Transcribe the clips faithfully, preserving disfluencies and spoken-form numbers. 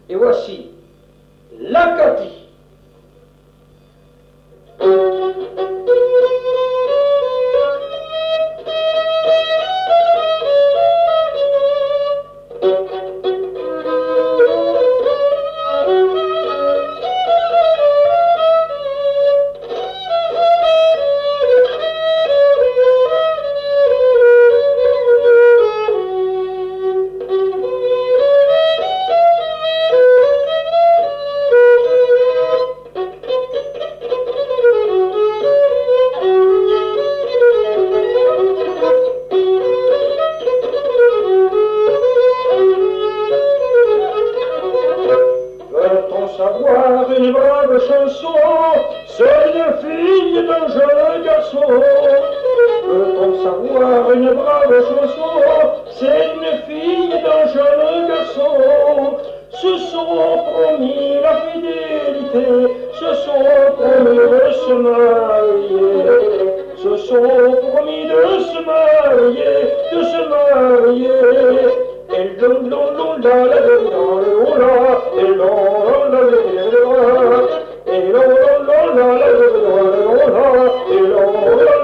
Et voici la Cathy. Savoir une brave chanson, c'est une fille d'un jeune garçon. Peut-on savoir une brave chanson, c'est une fille d'un jeune garçon. Se sont promis la fidélité, se sont promis de se marier, se sont promis de se marier, de se marier. Et l'on l'on l'on la la dans le haut là, et l'on l'on la la et l'on l'on l'on la la dans le haut là, et l'on l'on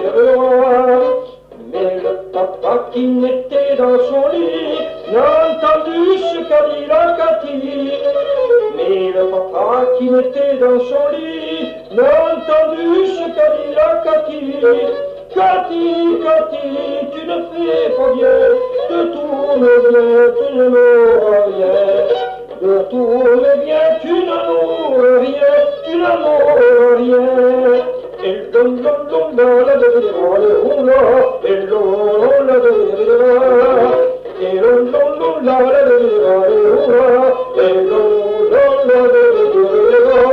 la la. Mais le papa qui n'était dans son lit n'a entendu ce qu'a dit la Cathy. Mais le papa qui n'était dans son lit n'a entendu ce qu'a dit la Cathy. Cathy, Cathy, tu ne fais pas bien, de tout le bien, tu ne m'auras rien. De tout le bien, tu n'en rien, tu n'en rien. Et l'on l'on l'on la la la la la et l'on l'on la la et l'on l'on l'on la la la la et l'on l'on l'on la la la.